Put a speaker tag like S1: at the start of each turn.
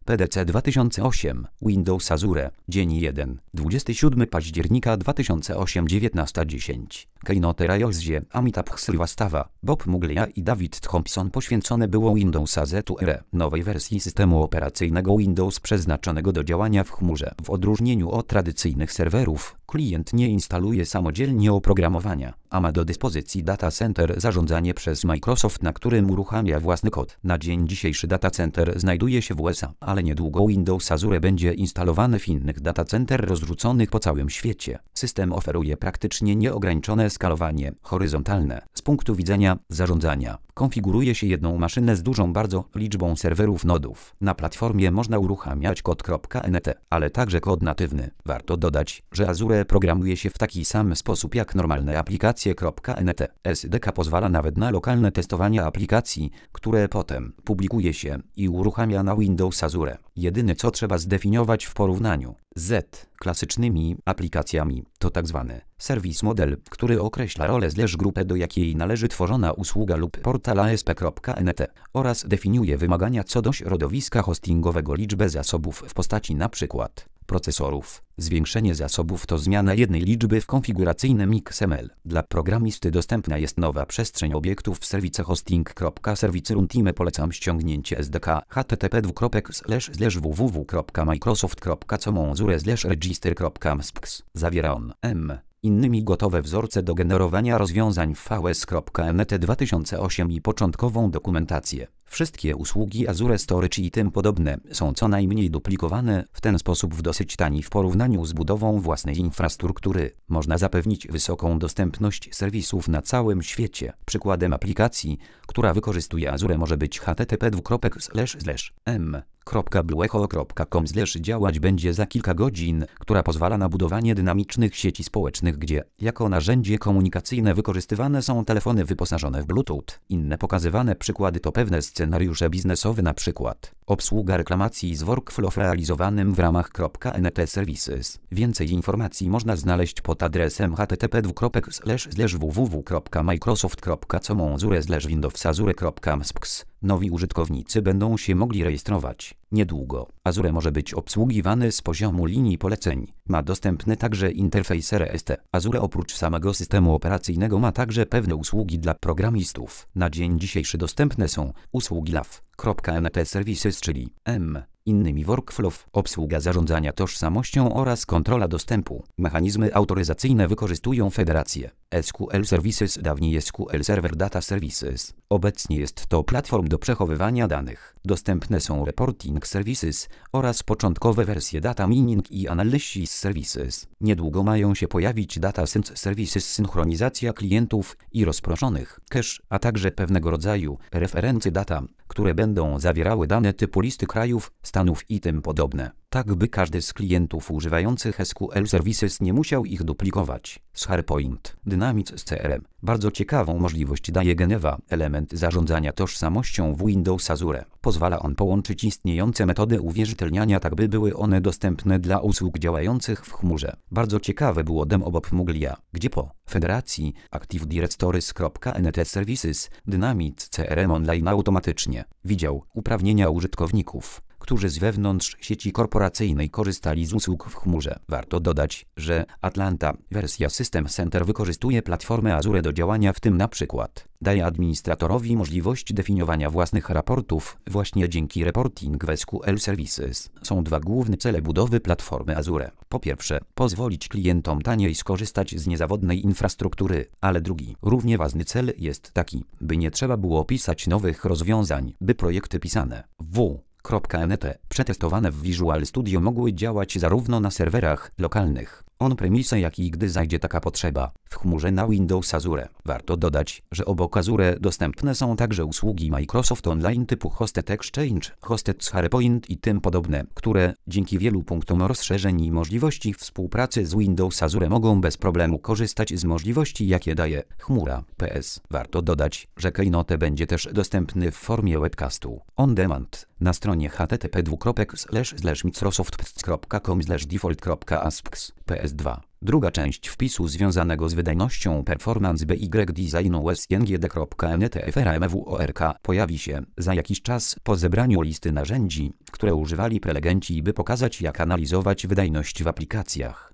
S1: PDC 2008, Windows Azure, dzień 1, 27 października 2008, 19:10. Keynote Rajozzie, Amitabh Srivastawa, Bob Muglia i David Thompson poświęcone było Windows Azure, nowej wersji systemu operacyjnego Windows przeznaczonego do działania w chmurze. W odróżnieniu od tradycyjnych serwerów, klient nie instaluje samodzielnie oprogramowania, a ma do dyspozycji data center zarządzanie przez Microsoft, na którym uruchamia własny kod. Na dzień dzisiejszy data center znajduje się w USA, ale niedługo Windows Azure będzie instalowany w innych data center rozrzuconych po całym świecie. System oferuje praktycznie nieograniczone skalowanie horyzontalne. Z punktu widzenia zarządzania, konfiguruje się jedną maszynę z dużą bardzo liczbą serwerów nodów. Na platformie można uruchamiać kod.NT, ale także kod natywny. Warto dodać, że Azure programuje się w taki sam sposób jak normalne aplikacje.NT. SDK pozwala nawet na lokalne testowanie aplikacji, które potem publikuje się i uruchamia na Windows Azure. Jedyne co trzeba zdefiniować w porównaniu z klasycznymi aplikacjami to tzw. service model, który określa rolę / grupę, do jakiej należy tworzona usługa lub portal ASP.NT oraz definiuje wymagania co do środowiska hostingowego, liczbę zasobów w postaci np. procesorów. Zwiększenie zasobów to zmiana jednej liczby w konfiguracyjnym XML. Dla programisty dostępna jest nowa przestrzeń obiektów w serwisie hosting.service runtime. Polecam ściągnięcie SDK http://www.microsoft.com/azure/register.msps. Zawiera on innymi gotowe wzorce do generowania rozwiązań w VS.NET 2008 i początkową dokumentację. Wszystkie usługi Azure Storage i tym podobne są co najmniej duplikowane, w ten sposób w dosyć tani w porównaniu z budową własnej infrastruktury. Można zapewnić wysoką dostępność serwisów na całym świecie. Przykładem aplikacji, która wykorzystuje Azure może być http://m.blueecho.com/ działać będzie za kilka godzin, która pozwala na budowanie dynamicznych sieci społecznych, gdzie jako narzędzie komunikacyjne wykorzystywane są telefony wyposażone w Bluetooth. Inne pokazywane przykłady to pewne scenariusze biznesowe, np. obsługa reklamacji z workflow realizowanym w ramach .NET Services. Więcej informacji można znaleźć pod adresem http://www.microsoft.com/azure/windows-azure.msps. Nowi użytkownicy będą się mogli rejestrować niedługo. Azure może być obsługiwany z poziomu linii poleceń. Ma dostępny także interfejs REST. Azure oprócz samego systemu operacyjnego ma także pewne usługi dla programistów. Na dzień dzisiejszy dostępne są usługi LAV.NET Services, czyli innymi workflow, obsługa zarządzania tożsamością oraz kontrola dostępu. Mechanizmy autoryzacyjne wykorzystują federację SQL Services, dawniej SQL Server Data Services. Obecnie jest to platform do przechowywania danych. Dostępne są Reporting Services oraz początkowe wersje Data Mining i Analysis Services. Niedługo mają się pojawić Data Sync Services, synchronizacja klientów i rozproszonych cache, a także pewnego rodzaju referencje data, które będą zawierały dane typu listy krajów, stanów i tym podobne. Tak by każdy z klientów używających SQL Services nie musiał ich duplikować. SharePoint Dynamics CRM. Bardzo ciekawą możliwość daje Geneva, element zarządzania tożsamością w Windows Azure. Pozwala on połączyć istniejące metody uwierzytelniania tak, by były one dostępne dla usług działających w chmurze. Bardzo ciekawe było demo Bob Muglia, gdzie po federacji Active Directories.NET Services Dynamics CRM Online automatycznie widział uprawnienia użytkowników, którzy z wewnątrz sieci korporacyjnej korzystali z usług w chmurze. Warto dodać, że Atlanta, wersja System Center, wykorzystuje platformę Azure do działania, w tym np. daje administratorowi możliwość definiowania własnych raportów właśnie dzięki Reporting w SQL Services. Są dwa główne cele budowy platformy Azure. Po pierwsze, pozwolić klientom taniej skorzystać z niezawodnej infrastruktury, ale drugi, równie ważny cel jest taki, by nie trzeba było pisać nowych rozwiązań, by projekty pisane w.NET przetestowane w Visual Studio mogły działać zarówno na serwerach lokalnych on-premise, jak i gdy zajdzie taka potrzeba w chmurze na Windows Azure. Warto dodać, że obok Azure dostępne są także usługi Microsoft Online typu Hosted Exchange, Hosted SharePoint i tym podobne, które dzięki wielu punktom rozszerzeń i możliwości współpracy z Windows Azure mogą bez problemu korzystać z możliwości, jakie daje chmura. PS. Warto dodać, że Keynote będzie też dostępny w formie webcastu on demand. Na stronie http://microsoft.com/default.asps PS2. Druga część wpisu związanego z wydajnością Performance BY Designu SNGD.NTFRMWORK pojawi się za jakiś czas po zebraniu listy narzędzi, które używali prelegenci, by pokazać, jak analizować wydajność w aplikacjach.